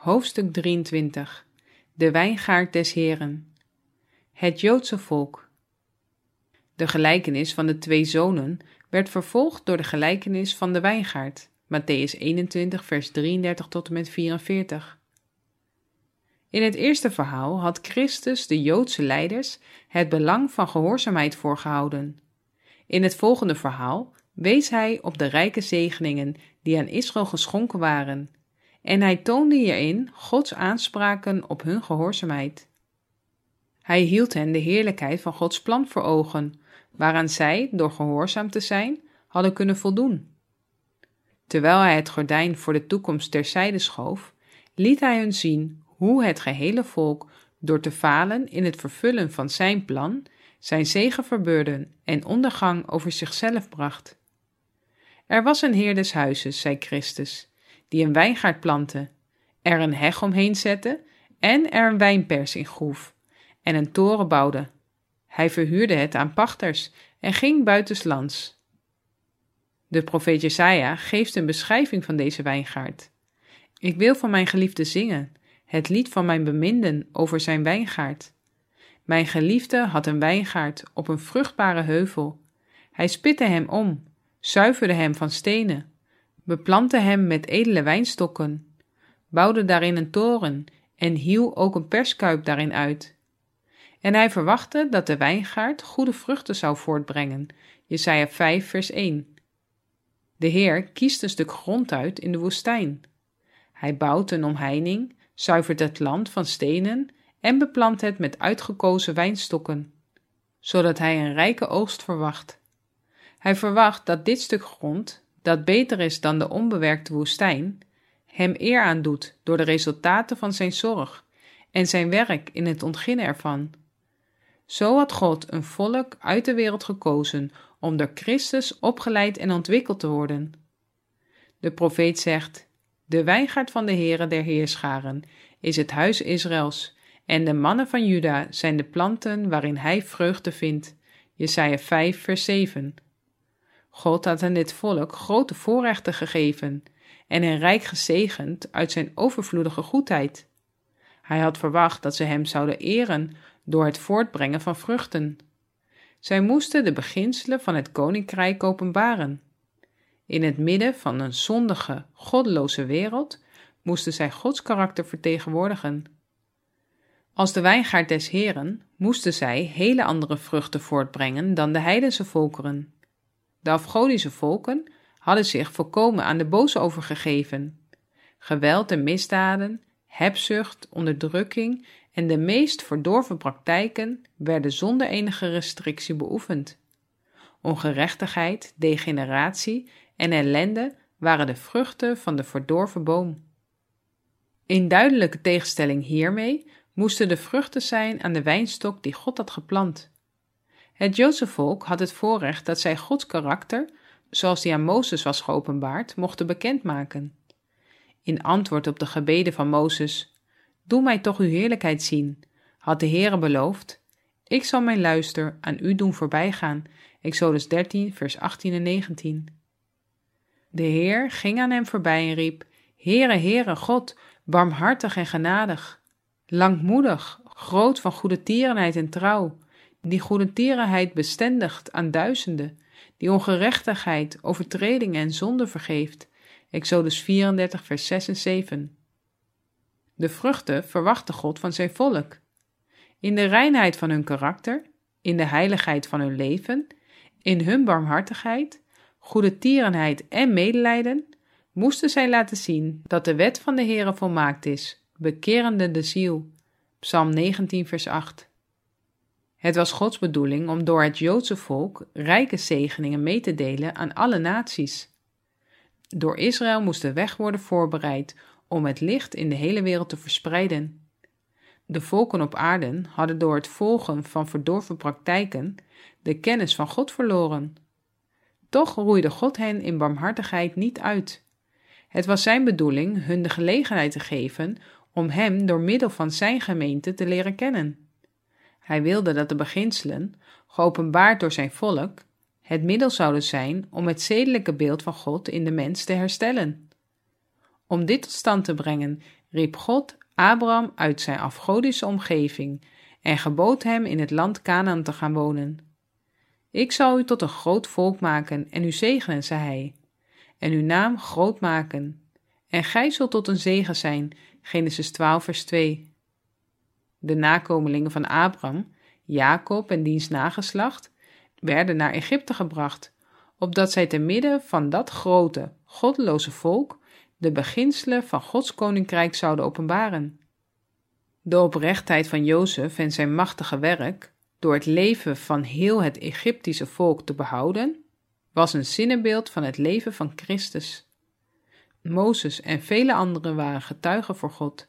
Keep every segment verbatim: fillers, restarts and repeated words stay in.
Hoofdstuk drieëntwintig. De wijngaard des Heeren. Het Joodse volk. De gelijkenis van de twee zonen werd vervolgd door de gelijkenis van de wijngaard. Mattheüs eenentwintig, vers drieëndertig tot en met vierenveertig. In het eerste verhaal had Christus de Joodse leiders het belang van gehoorzaamheid voorgehouden. In het volgende verhaal wees hij op de rijke zegeningen die aan Israël geschonken waren, en hij toonde hierin Gods aanspraken op hun gehoorzaamheid. Hij hield hen de heerlijkheid van Gods plan voor ogen, waaraan zij, door gehoorzaam te zijn, hadden kunnen voldoen. Terwijl hij het gordijn voor de toekomst terzijde schoof, liet hij hun zien hoe het gehele volk, door te falen in het vervullen van zijn plan, zijn zege verbeurde en ondergang over zichzelf bracht. Er was een heer des huizes, zei Christus, die een wijngaard plantte, er een heg omheen zette en er een wijnpers in groef en een toren bouwde. Hij verhuurde het aan pachters en ging buitenslands. De profeet Jesaja geeft een beschrijving van deze wijngaard. Ik wil van mijn geliefde zingen, het lied van mijn beminden over zijn wijngaard. Mijn geliefde had een wijngaard op een vruchtbare heuvel. Hij spitte hem om, zuiverde hem van stenen, beplantte hem met edele wijnstokken, bouwde daarin een toren en hieuw ook een perskuip daarin uit. En hij verwachtte dat de wijngaard goede vruchten zou voortbrengen. Jesaja vijf, vers één. De Heer kiest een stuk grond uit in de woestijn. Hij bouwt een omheining, zuivert het land van stenen en beplant het met uitgekozen wijnstokken, zodat hij een rijke oogst verwacht. Hij verwacht dat dit stuk grond, dat beter is dan de onbewerkte woestijn, hem eer aandoet door de resultaten van zijn zorg en zijn werk in het ontginnen ervan. Zo had God een volk uit de wereld gekozen om door Christus opgeleid en ontwikkeld te worden. De profeet zegt: de wijngaard van de Heere der Heerscharen is het huis Israëls, en de mannen van Juda zijn de planten waarin hij vreugde vindt. Jesaja vijf, vers zeven. God had aan dit volk grote voorrechten gegeven en hen rijk gezegend uit zijn overvloedige goedheid. Hij had verwacht dat ze hem zouden eren door het voortbrengen van vruchten. Zij moesten de beginselen van het koninkrijk openbaren. In het midden van een zondige, goddeloze wereld moesten zij Gods karakter vertegenwoordigen. Als de wijngaard des Heeren moesten zij hele andere vruchten voortbrengen dan de heidense volkeren. De afgodische volken hadden zich volkomen aan de boze overgegeven. Geweld en misdaden, hebzucht, onderdrukking en de meest verdorven praktijken werden zonder enige restrictie beoefend. Ongerechtigheid, degeneratie en ellende waren de vruchten van de verdorven boom. In duidelijke tegenstelling hiermee moesten de vruchten zijn aan de wijnstok die God had geplant. Het Joodse volk had het voorrecht dat zij Gods karakter, zoals die aan Mozes was geopenbaard, mochten bekendmaken. In antwoord op de gebeden van Mozes: doe mij toch uw heerlijkheid zien, had de Heere beloofd: ik zal mijn luister aan u doen voorbijgaan. Exodus dertien, vers achttien en negentien. De Heer ging aan hem voorbij en riep: Heere, Heere, God, barmhartig en genadig, langmoedig, groot van goede tierenheid en trouw, die goede tierenheid bestendigt aan duizenden, die ongerechtigheid, overtredingen en zonde vergeeft. Exodus vierendertig, vers zes en zeven. De vruchten verwachtte God van zijn volk. In de reinheid van hun karakter, in de heiligheid van hun leven, in hun barmhartigheid, goede tierenheid en medelijden, moesten zij laten zien dat de wet van de Heere volmaakt is, bekerende de ziel. Psalm negentien, vers acht. Het was Gods bedoeling om door het Joodse volk rijke zegeningen mee te delen aan alle naties. Door Israël moest de weg worden voorbereid om het licht in de hele wereld te verspreiden. De volken op aarde hadden door het volgen van verdorven praktijken de kennis van God verloren. Toch roeide God hen in barmhartigheid niet uit. Het was zijn bedoeling hun de gelegenheid te geven om hem door middel van zijn gemeente te leren kennen. Hij wilde dat de beginselen, geopenbaard door zijn volk, het middel zouden zijn om het zedelijke beeld van God in de mens te herstellen. Om dit tot stand te brengen, riep God Abraham uit zijn afgodische omgeving en gebood hem in het land Kanaan te gaan wonen. Ik zal u tot een groot volk maken en u zegenen, zei hij, en uw naam groot maken. En gij zult tot een zegen zijn. Genesis twaalf vers twee. De nakomelingen van Abraham, Jacob en diens nageslacht, werden naar Egypte gebracht, opdat zij te midden van dat grote, goddeloze volk de beginselen van Gods koninkrijk zouden openbaren. De oprechtheid van Jozef en zijn machtige werk, door het leven van heel het Egyptische volk te behouden, was een zinnebeeld van het leven van Christus. Mozes en vele anderen waren getuigen voor God.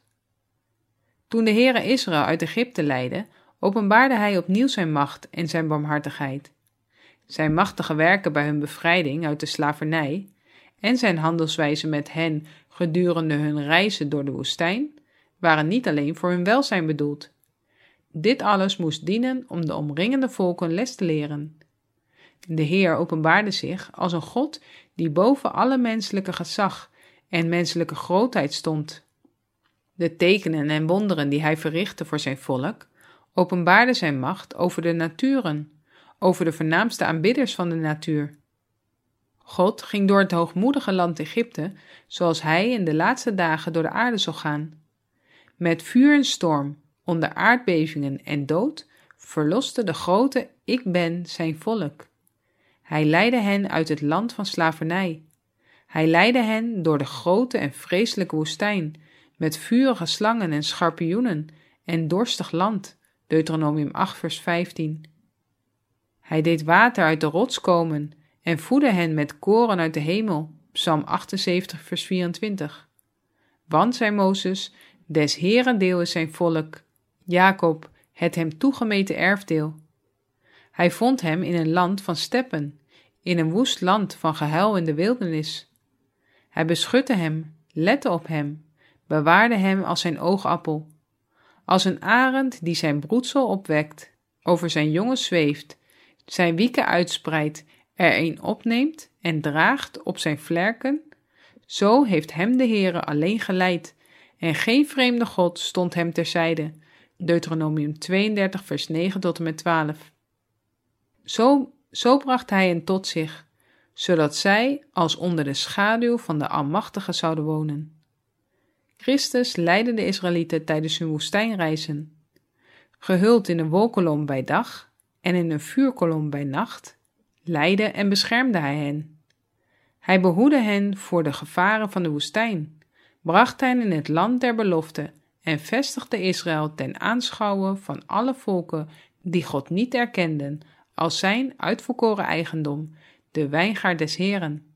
Toen de Heere Israël uit Egypte leidde, openbaarde hij opnieuw zijn macht en zijn barmhartigheid. Zijn machtige werken bij hun bevrijding uit de slavernij en zijn handelswijze met hen gedurende hun reizen door de woestijn waren niet alleen voor hun welzijn bedoeld. Dit alles moest dienen om de omringende volken les te leren. De Heer openbaarde zich als een God die boven alle menselijke gezag en menselijke grootheid stond. De tekenen en wonderen die hij verrichtte voor zijn volk, openbaarden zijn macht over de naturen, over de voornaamste aanbidders van de natuur. God ging door het hoogmoedige land Egypte, zoals hij in de laatste dagen door de aarde zal gaan. Met vuur en storm, onder aardbevingen en dood, verloste de grote Ik Ben zijn volk. Hij leidde hen uit het land van slavernij. Hij leidde hen door de grote en vreselijke woestijn, met vurige slangen en schorpioenen en dorstig land, Deuteronomium acht vers vijftien. Hij deed water uit de rots komen en voedde hen met koren uit de hemel, Psalm achtenzeventig vers vierentwintig. Want, zei Mozes, des Heeren deel is zijn volk, Jacob, het hem toegemeten erfdeel. Hij vond hem in een land van steppen, in een woest land van gehuil in de wildernis. Hij beschutte hem, lette op hem, bewaarde hem als zijn oogappel. Als een arend die zijn broedsel opwekt, over zijn jongen zweeft, zijn wieken uitspreidt, er een opneemt en draagt op zijn vlerken, zo heeft hem de Heere alleen geleid, en geen vreemde god stond hem terzijde. Deuteronomium tweeëndertig vers negen tot en met twaalf. Zo, zo bracht hij hen tot zich, zodat zij als onder de schaduw van de Almachtige zouden wonen. Christus leidde de Israëlieten tijdens hun woestijnreizen. Gehuld in een wolkolom bij dag en in een vuurkolom bij nacht, leidde en beschermde hij hen. Hij behoedde hen voor de gevaren van de woestijn, bracht hen in het land der belofte en vestigde Israël ten aanschouwen van alle volken die God niet erkenden als zijn uitverkoren eigendom, de wijngaard des Heeren.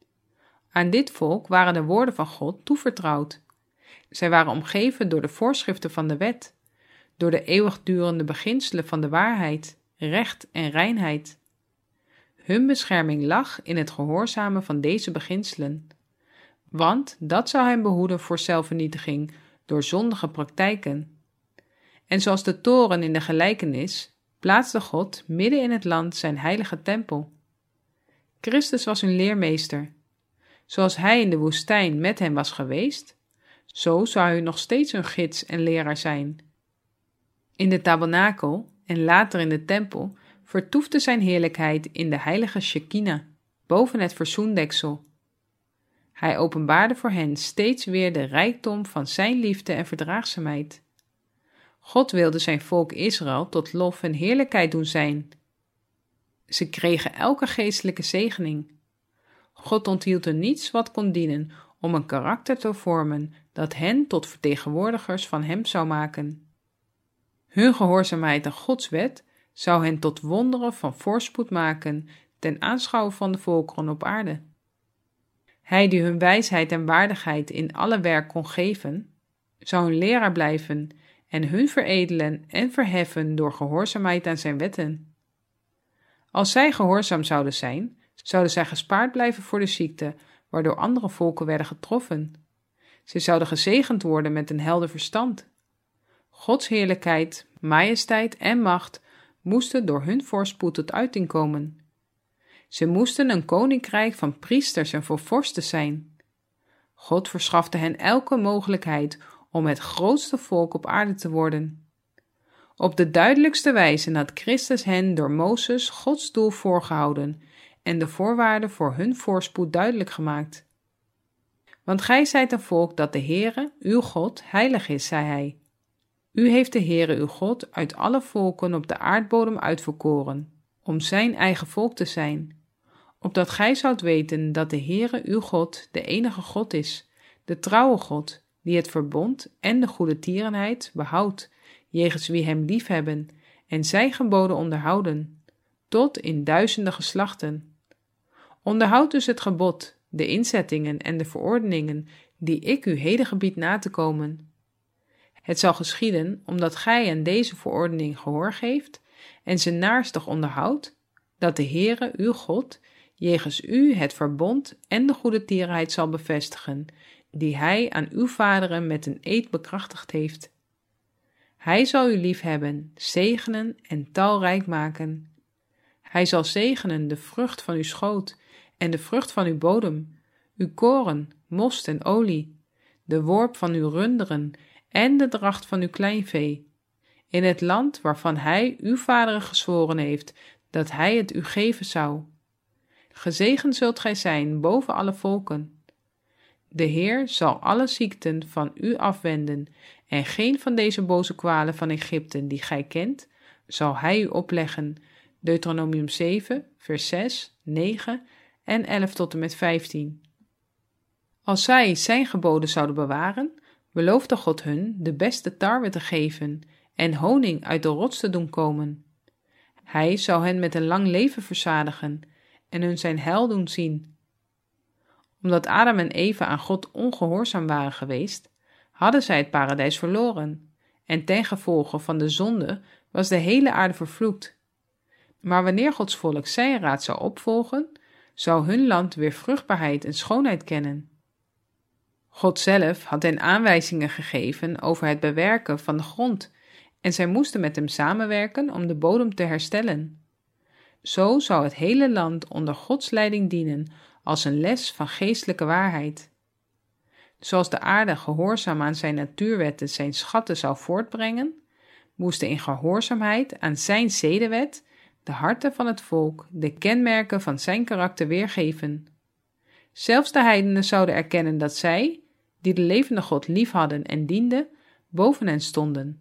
Aan dit volk waren de woorden van God toevertrouwd. Zij waren omgeven door de voorschriften van de wet, door de eeuwigdurende beginselen van de waarheid, recht en reinheid. Hun bescherming lag in het gehoorzamen van deze beginselen, want dat zou hen behoeden voor zelfvernietiging door zondige praktijken. En zoals de toren in de gelijkenis, plaatste God midden in het land zijn heilige tempel. Christus was hun leermeester. Zoals hij in de woestijn met hen was geweest, zo zou hij nog steeds hun gids en leraar zijn. In de tabernakel en later in de tempel vertoefde zijn heerlijkheid in de heilige Shekinah, boven het verzoendeksel. Hij openbaarde voor hen steeds weer de rijkdom van zijn liefde en verdraagzaamheid. God wilde zijn volk Israël tot lof en heerlijkheid doen zijn. Ze kregen elke geestelijke zegening. God onthield er niets wat kon dienen om een karakter te vormen dat hen tot vertegenwoordigers van hem zou maken. Hun gehoorzaamheid aan Gods wet zou hen tot wonderen van voorspoed maken ten aanschouwen van de volkeren op aarde. Hij die hun wijsheid en waardigheid in alle werk kon geven, zou hun leraar blijven en hun veredelen en verheffen door gehoorzaamheid aan zijn wetten. Als zij gehoorzaam zouden zijn, zouden zij gespaard blijven voor de ziekte, waardoor andere volken werden getroffen. Ze zouden gezegend worden met een helder verstand. Gods heerlijkheid, majesteit en macht moesten door hun voorspoed tot uiting komen. Ze moesten een koninkrijk van priesters en van vorsten zijn. God verschafte hen elke mogelijkheid om het grootste volk op aarde te worden. Op de duidelijkste wijze had Christus hen door Mozes Gods doel voorgehouden en de voorwaarden voor hun voorspoed duidelijk gemaakt. Want gij zijt een volk dat de Heere, uw God, heilig is, zei hij. U heeft de Heere uw God uit alle volken op de aardbodem uitverkoren, om zijn eigen volk te zijn, opdat gij zoudt weten dat de Heere uw God de enige God is, de trouwe God, die het verbond en de goede tierenheid behoudt, jegens wie hem liefhebben en zijn geboden onderhouden, tot in duizenden geslachten. Onderhoud dus het gebod, de inzettingen en de verordeningen, die ik u heden gebied na te komen. Het zal geschieden, omdat gij aan deze verordening gehoor geeft en ze naarstig onderhoudt, dat de Heere, uw God, jegens u het verbond en de goede tierenheid zal bevestigen, die hij aan uw vaderen met een eed bekrachtigd heeft. Hij zal u liefhebben, zegenen en talrijk maken. Hij zal zegenen de vrucht van uw schoot en de vrucht van uw bodem, uw koren, most en olie, de worp van uw runderen en de dracht van uw kleinvee, in het land waarvan hij uw vaderen gezworen heeft, dat hij het u geven zou. Gezegend zult gij zijn boven alle volken. De Heer zal alle ziekten van u afwenden, en geen van deze boze kwalen van Egypte die gij kent, zal hij u opleggen. Deuteronomium zeven, vers zes, negen en elf tot en met vijftien. Als zij zijn geboden zouden bewaren, beloofde God hun de beste tarwe te geven en honing uit de rots te doen komen. Hij zou hen met een lang leven verzadigen en hun zijn heil doen zien. Omdat Adam en Eva aan God ongehoorzaam waren geweest, hadden zij het paradijs verloren, en ten gevolge van de zonde was de hele aarde vervloekt. Maar wanneer Gods volk zijn raad zou opvolgen, zou hun land weer vruchtbaarheid en schoonheid kennen. God zelf had hen aanwijzingen gegeven over het bewerken van de grond, en zij moesten met hem samenwerken om de bodem te herstellen. Zo zou het hele land onder Gods leiding dienen als een les van geestelijke waarheid. Zoals de aarde gehoorzaam aan zijn natuurwetten zijn schatten zou voortbrengen, moesten in gehoorzaamheid aan zijn zedenwet de harten van het volk de kenmerken van zijn karakter weergeven. Zelfs de heidenen zouden erkennen dat zij, die de levende God lief hadden en dienden, boven hen stonden.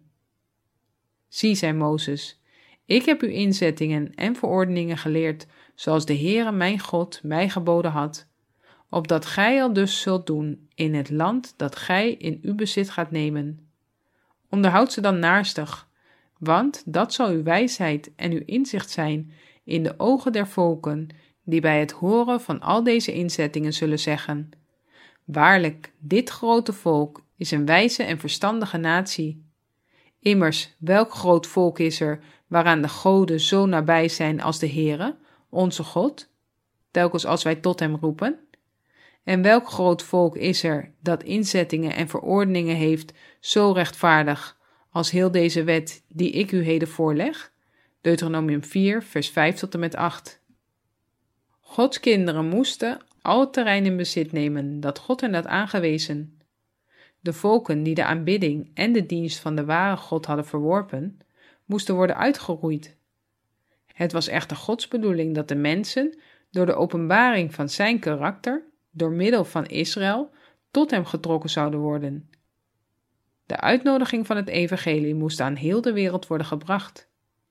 Zie, zei Mozes, ik heb u inzettingen en verordeningen geleerd, zoals de Heere mijn God mij geboden had, opdat gij al dus zult doen in het land dat gij in uw bezit gaat nemen. Onderhoud ze dan naarstig, want dat zal uw wijsheid en uw inzicht zijn in de ogen der volken, die bij het horen van al deze inzettingen zullen zeggen: waarlijk, dit grote volk is een wijze en verstandige natie. Immers, welk groot volk is er, waaraan de goden zo nabij zijn als de Heere, onze God, telkens als wij tot hem roepen? En welk groot volk is er, dat inzettingen en verordeningen heeft, zo rechtvaardig, als heel deze wet die ik u heden voorleg? Deuteronomium vier, vers vijf tot en met acht. Gods kinderen moesten al het terrein in bezit nemen dat God hen had aangewezen. De volken die de aanbidding en de dienst van de ware God hadden verworpen, moesten worden uitgeroeid. Het was echter Gods bedoeling dat de mensen, door de openbaring van zijn karakter, door middel van Israël, tot hem getrokken zouden worden. De uitnodiging van het evangelie moest aan heel de wereld worden gebracht.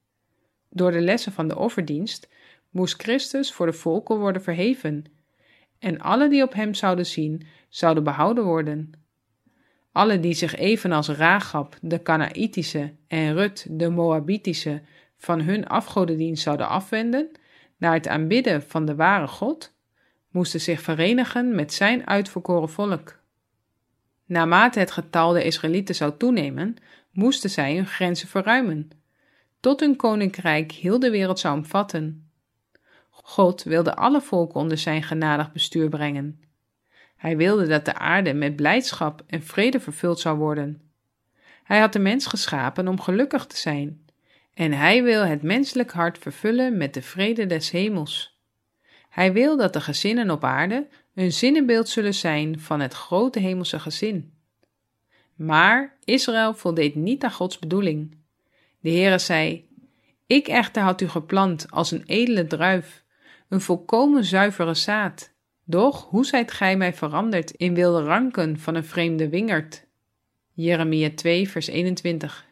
Door de lessen van de offerdienst moest Christus voor de volken worden verheven, en alle die op hem zouden zien, zouden behouden worden. Alle die zich evenals Ragab, de Kanaïtische, en Rut, de Moabitische, van hun afgodendienst zouden afwenden, naar het aanbidden van de ware God, moesten zich verenigen met zijn uitverkoren volk. Naarmate het getal der Israëlieten zou toenemen, moesten zij hun grenzen verruimen, tot hun koninkrijk heel de wereld zou omvatten. God wilde alle volken onder zijn genadig bestuur brengen. Hij wilde dat de aarde met blijdschap en vrede vervuld zou worden. Hij had de mens geschapen om gelukkig te zijn, en hij wil het menselijk hart vervullen met de vrede des hemels. Hij wil dat de gezinnen op aarde een zinnebeeld zullen zijn van het grote hemelse gezin. Maar Israël voldeed niet aan Gods bedoeling. De Heere zei: Ik echter had u geplant als een edele druif, een volkomen zuivere zaad. Doch hoe zijt gij mij veranderd in wilde ranken van een vreemde wingerd? Jeremia twee vers eenentwintig.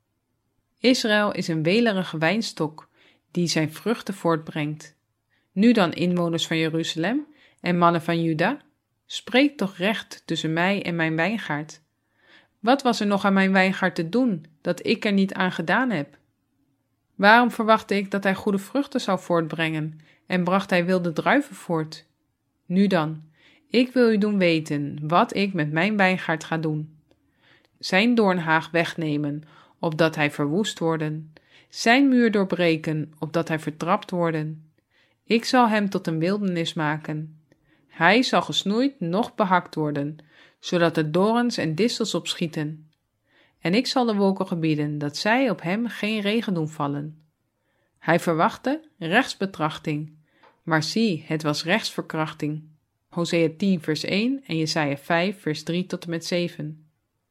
Israël is een welerige wijnstok die zijn vruchten voortbrengt. Nu dan, inwoners van Jeruzalem en mannen van Juda, spreek toch recht tussen mij en mijn wijngaard. Wat was er nog aan mijn wijngaard te doen, dat ik er niet aan gedaan heb? Waarom verwachtte ik dat hij goede vruchten zou voortbrengen en bracht hij wilde druiven voort? Nu dan, ik wil u doen weten wat ik met mijn wijngaard ga doen. Zijn doornhaag wegnemen, opdat hij verwoest worden. Zijn muur doorbreken, opdat hij vertrapt worden. Ik zal hem tot een wildernis maken. Hij zal gesnoeid, noch behakt worden, zodat er dorens en distels op schieten. En ik zal de wolken gebieden, dat zij op hem geen regen doen vallen. Hij verwachtte rechtsbetrachting, maar zie, het was rechtsverkrachting. Hosea tien vers één en Jesaja vijf vers drie tot en met zeven.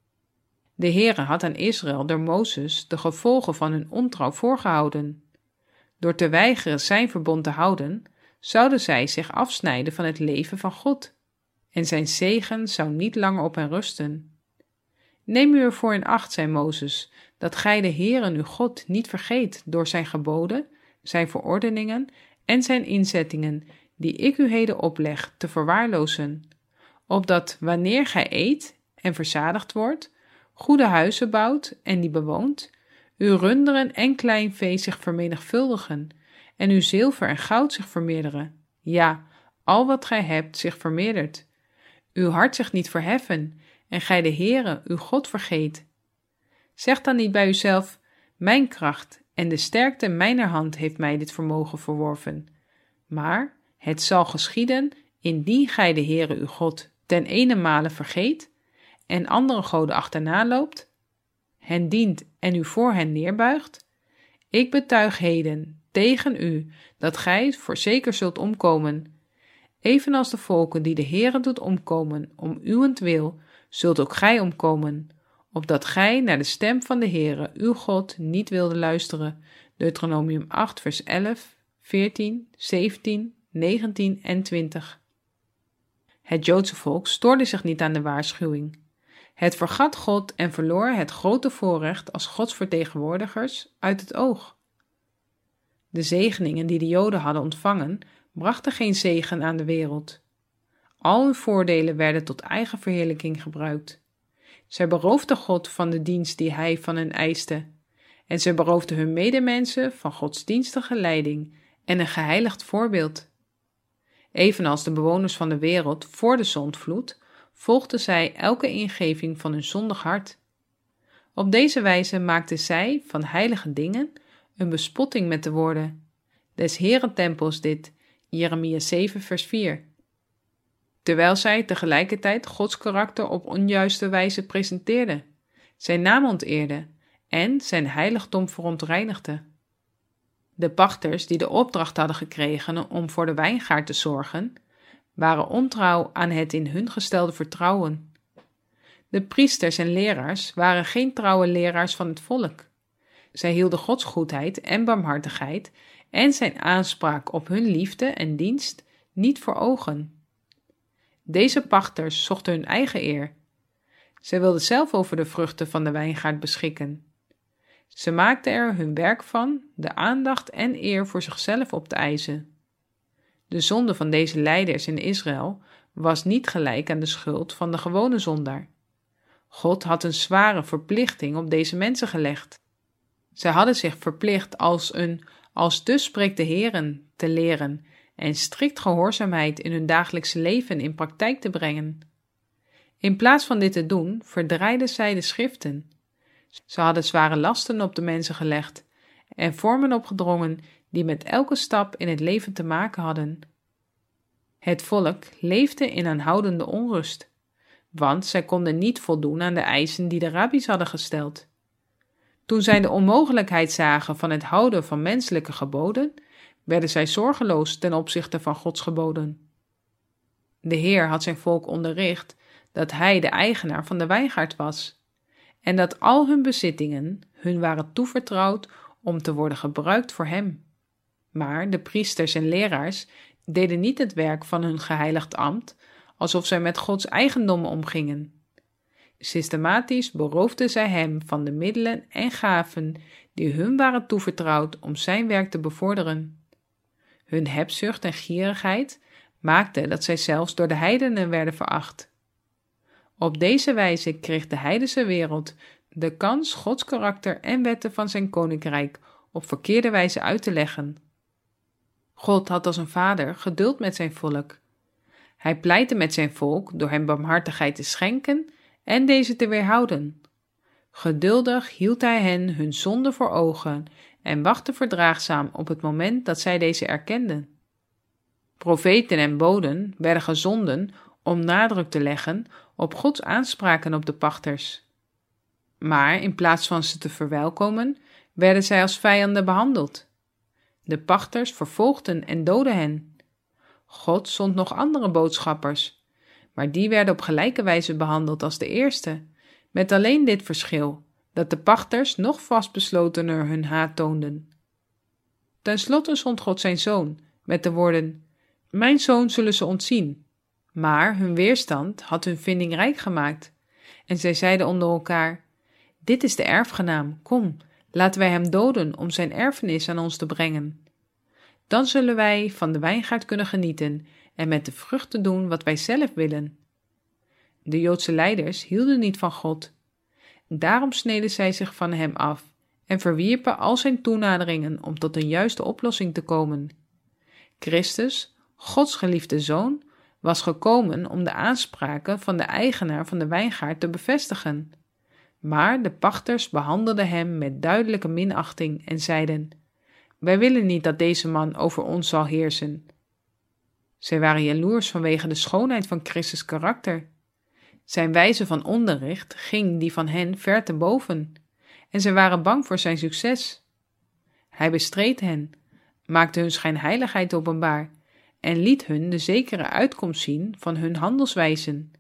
De Heere had aan Israël door Mozes de gevolgen van hun ontrouw voorgehouden. Door te weigeren zijn verbond te houden, zouden zij zich afsnijden van het leven van God, en zijn zegen zou niet langer op hen rusten. Neem u ervoor in acht, zei Mozes, dat gij de Heere uw God niet vergeet door zijn geboden, zijn verordeningen en zijn inzettingen, die ik u heden opleg, te verwaarlozen, opdat wanneer gij eet en verzadigd wordt, goede huizen bouwt en die bewoont, uw runderen en klein vee zich vermenigvuldigen en uw zilver en goud zich vermeerderen. Ja, al wat gij hebt zich vermeerdert. Uw hart zich niet verheffen en gij de Heere, uw God, vergeet. Zeg dan niet bij uzelf: mijn kracht en de sterkte mijner hand heeft mij dit vermogen verworven. Maar het zal geschieden indien gij de Heere, uw God, ten ene vergeet en andere goden achterna loopt, hen dient en u voor hen neerbuigt. Ik betuig heden tegen u dat gij voorzeker zult omkomen. Evenals de volken die de Heere doet omkomen om uwentwil, zult ook gij omkomen, opdat gij naar de stem van de Heere, uw God, niet wilde luisteren. Deuteronomium acht vers elf, veertien, zeventien, negentien en twintig. Het Joodse volk stoorde zich niet aan de waarschuwing. Het vergat God en verloor het grote voorrecht als Gods vertegenwoordigers uit het oog. De zegeningen die de Joden hadden ontvangen, brachten geen zegen aan de wereld. Al hun voordelen werden tot eigen verheerlijking gebruikt. Zij beroofden God van de dienst die hij van hen eiste, en zij beroofden hun medemensen van godsdienstige leiding en een geheiligd voorbeeld. Evenals de bewoners van de wereld voor de zondvloed, volgden zij elke ingeving van hun zondig hart. Op deze wijze maakten zij van heilige dingen een bespotting met de woorden: des Heeren tempels dit, Jeremia zeven vers vier. Terwijl zij tegelijkertijd Gods karakter op onjuiste wijze presenteerden, zijn naam onteerden en zijn heiligdom verontreinigden. De pachters die de opdracht hadden gekregen om voor de wijngaard te zorgen, waren ontrouw aan het in hun gestelde vertrouwen. De priesters en leraars waren geen trouwe leraars van het volk. Zij hielden Gods goedheid en barmhartigheid en zijn aanspraak op hun liefde en dienst niet voor ogen. Deze pachters zochten hun eigen eer. Zij wilden zelf over de vruchten van de wijngaard beschikken. Ze maakten er hun werk van de aandacht en eer voor zichzelf op te eisen. De zonde van deze leiders in Israël was niet gelijk aan de schuld van de gewone zondaar. God had een zware verplichting op deze mensen gelegd. Zij hadden zich verplicht als een als dus spreekt de Heeren te leren en strikt gehoorzaamheid in hun dagelijkse leven in praktijk te brengen. In plaats van dit te doen, verdraaiden zij de schriften. Ze hadden zware lasten op de mensen gelegd en vormen opgedrongen die met elke stap in het leven te maken hadden. Het volk leefde in aanhoudende onrust, want zij konden niet voldoen aan de eisen die de rabbies hadden gesteld. Toen zij de onmogelijkheid zagen van het houden van menselijke geboden, werden zij zorgeloos ten opzichte van Gods geboden. De Heer had zijn volk onderricht dat hij de eigenaar van de wijngaard was en dat al hun bezittingen hun waren toevertrouwd om te worden gebruikt voor hem. Maar de priesters en leraars deden niet het werk van hun geheiligd ambt, alsof zij met Gods eigendommen omgingen. Systematisch beroofden zij hem van de middelen en gaven die hun waren toevertrouwd om zijn werk te bevorderen. Hun hebzucht en gierigheid maakte dat zij zelfs door de heidenen werden veracht. Op deze wijze kreeg de heidense wereld de kans Gods karakter en wetten van zijn koninkrijk op verkeerde wijze uit te leggen. God had als een vader geduld met zijn volk. Hij pleitte met zijn volk door hem barmhartigheid te schenken en deze te weerhouden. Geduldig hield hij hen hun zonde voor ogen en wachtte verdraagzaam op het moment dat zij deze erkenden. Profeten en boden werden gezonden om nadruk te leggen op Gods aanspraken op de pachters. Maar in plaats van ze te verwelkomen, werden zij als vijanden behandeld. De pachters vervolgden en doodden hen. God zond nog andere boodschappers, maar die werden op gelijke wijze behandeld als de eerste, met alleen dit verschil, dat de pachters nog vastbeslotener hun haat toonden. Ten slotte zond God zijn zoon, met de woorden: Mijn zoon zullen ze ontzien. Maar hun weerstand had hun vinding rijk gemaakt. En zij zeiden onder elkaar: Dit is de erfgenaam, kom, laten wij hem doden om zijn erfenis aan ons te brengen. Dan zullen wij van de wijngaard kunnen genieten en met de vruchten doen wat wij zelf willen. De Joodse leiders hielden niet van God. Daarom sneden zij zich van hem af en verwierpen al zijn toenaderingen om tot een juiste oplossing te komen. Christus, Gods geliefde zoon, was gekomen om de aanspraken van de eigenaar van de wijngaard te bevestigen. Maar de pachters behandelden hem met duidelijke minachting en zeiden: Wij willen niet dat deze man over ons zal heersen. Zij waren jaloers vanwege de schoonheid van Christus' karakter. Zijn wijze van onderricht ging die van hen ver te boven, en zij waren bang voor zijn succes. Hij bestreed hen, maakte hun schijnheiligheid openbaar en liet hun de zekere uitkomst zien van hun handelswijzen.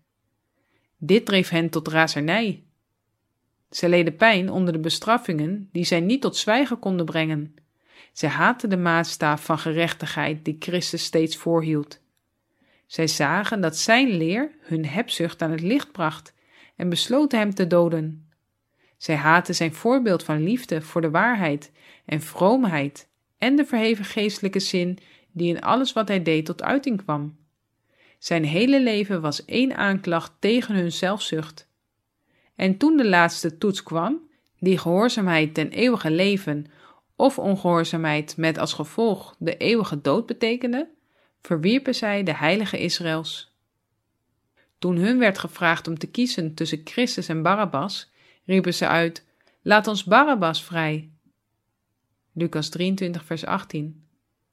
Dit dreef hen tot razernij. Zij leden pijn onder de bestraffingen die zij niet tot zwijgen konden brengen. Zij haatten de maatstaaf van gerechtigheid die Christus steeds voorhield. Zij zagen dat zijn leer hun hebzucht aan het licht bracht en besloten hem te doden. Zij haatten zijn voorbeeld van liefde voor de waarheid en vroomheid en de verheven geestelijke zin die in alles wat hij deed tot uiting kwam. Zijn hele leven was één aanklacht tegen hun zelfzucht. En toen de laatste toets kwam, die gehoorzaamheid ten eeuwige leven of ongehoorzaamheid met als gevolg de eeuwige dood betekende, verwierpen zij de heilige Israëls. Toen hun werd gevraagd om te kiezen tussen Christus en Barabbas, riepen ze uit: Laat ons Barabbas vrij. Lucas drieëntwintig vers achttien.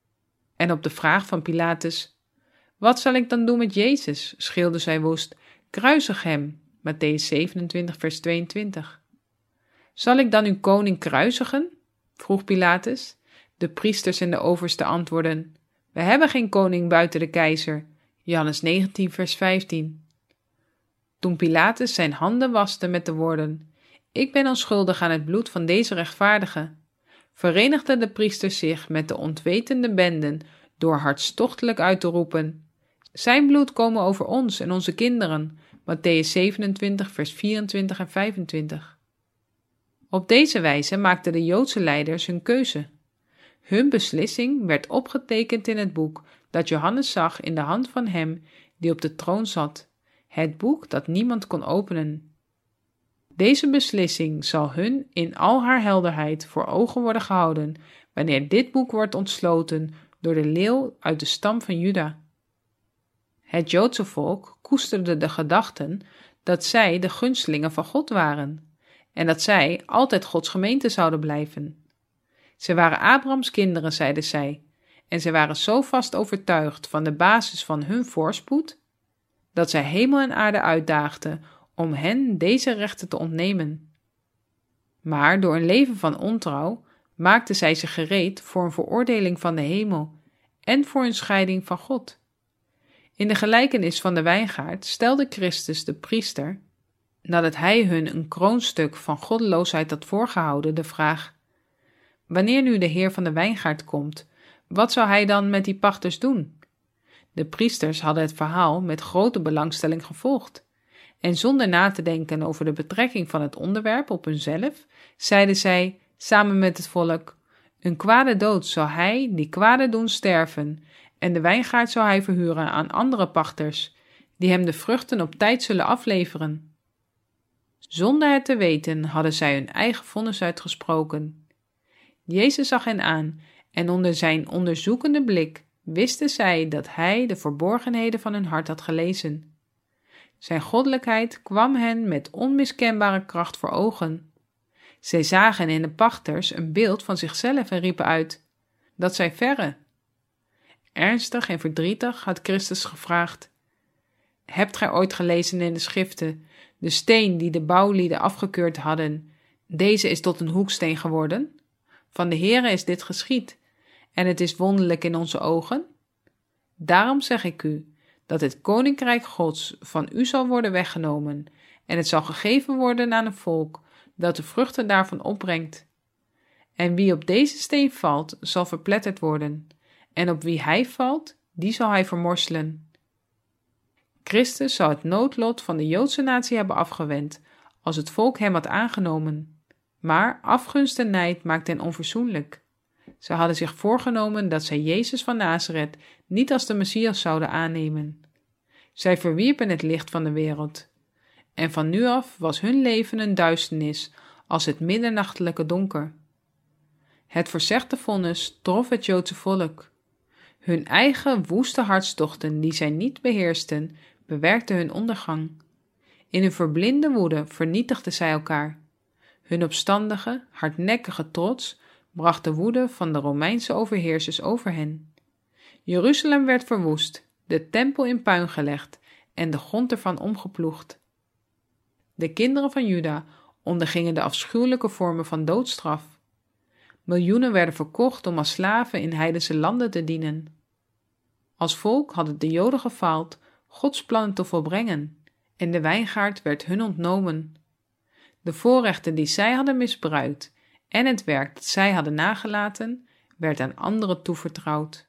En op de vraag van Pilatus: Wat zal ik dan doen met Jezus? schreeuwden zij woest: Kruisig hem. Mattheüs zevenentwintig vers tweeëntwintig. Zal ik dan uw koning kruisigen? vroeg Pilatus. De priesters en de oversten antwoordden: We hebben geen koning buiten de keizer. Johannes negentien vers vijftien. Toen Pilatus zijn handen waste met de woorden: Ik ben onschuldig aan het bloed van deze rechtvaardige, verenigden de priesters zich met de ontwetende benden door hartstochtelijk uit te roepen: Zijn bloed komen over ons en onze kinderen. Mattheüs zevenentwintig vers vierentwintig en vijfentwintig. Op deze wijze maakten de Joodse leiders hun keuze. Hun beslissing werd opgetekend in het boek dat Johannes zag in de hand van hem die op de troon zat, het boek dat niemand kon openen. Deze beslissing zal hun in al haar helderheid voor ogen worden gehouden wanneer dit boek wordt ontsloten door de leeuw uit de stam van Juda. Het Joodse volk koesterde de gedachten dat zij de gunstelingen van God waren en dat zij altijd Gods gemeente zouden blijven. Zij waren Abrahams kinderen, zeiden zij, en zij waren zo vast overtuigd van de basis van hun voorspoed, dat zij hemel en aarde uitdaagden om hen deze rechten te ontnemen. Maar door een leven van ontrouw maakten zij zich gereed voor een veroordeling van de hemel en voor een scheiding van God. In de gelijkenis van de wijngaard stelde Christus de priester, nadat hij hun een kroonstuk van goddeloosheid had voorgehouden, de vraag: wanneer nu de heer van de wijngaard komt, wat zou hij dan met die pachters doen? De priesters hadden het verhaal met grote belangstelling gevolgd, en zonder na te denken over de betrekking van het onderwerp op hunzelf, zeiden zij samen met het volk: een kwade dood zal hij die kwade doen sterven, en de wijngaard zal hij verhuren aan andere pachters, die hem de vruchten op tijd zullen afleveren. Zonder het te weten hadden zij hun eigen vonnis uitgesproken. Jezus zag hen aan, en onder zijn onderzoekende blik wisten zij dat hij de verborgenheden van hun hart had gelezen. Zijn goddelijkheid kwam hen met onmiskenbare kracht voor ogen. Zij zagen in de pachters een beeld van zichzelf en riepen uit: dat zij verre. Ernstig en verdrietig had Christus gevraagd: hebt gij ooit gelezen in de schriften, de steen die de bouwlieden afgekeurd hadden, deze is tot een hoeksteen geworden? Van de Heere is dit geschied, en het is wonderlijk in onze ogen. Daarom zeg ik u, dat het koninkrijk Gods van u zal worden weggenomen, en het zal gegeven worden aan een volk dat de vruchten daarvan opbrengt. En wie op deze steen valt, zal verpletterd worden, en op wie hij valt, die zal hij vermorselen. Christus zal het noodlot van de Joodse natie hebben afgewend, als het volk hem had aangenomen. Maar afgunst en nijd maakten hen onverzoenlijk. Ze hadden zich voorgenomen dat zij Jezus van Nazareth niet als de Messias zouden aannemen. Zij verwierpen het licht van de wereld. En van nu af was hun leven een duisternis als het middernachtelijke donker. Het verzegde vonnis trof het Joodse volk. Hun eigen woeste hartstochten, die zij niet beheersten, bewerkten hun ondergang. In hun verblinde woede vernietigden zij elkaar. Hun opstandige, hardnekkige trots bracht de woede van de Romeinse overheersers over hen. Jeruzalem werd verwoest, de tempel in puin gelegd en de grond ervan omgeploegd. De kinderen van Juda ondergingen de afschuwelijke vormen van doodstraf. Miljoenen werden verkocht om als slaven in heidense landen te dienen. Als volk hadden de Joden gefaald Gods plannen te volbrengen, en de wijngaard werd hun ontnomen. De voorrechten die zij hadden misbruikt en het werk dat zij hadden nagelaten, werd aan anderen toevertrouwd.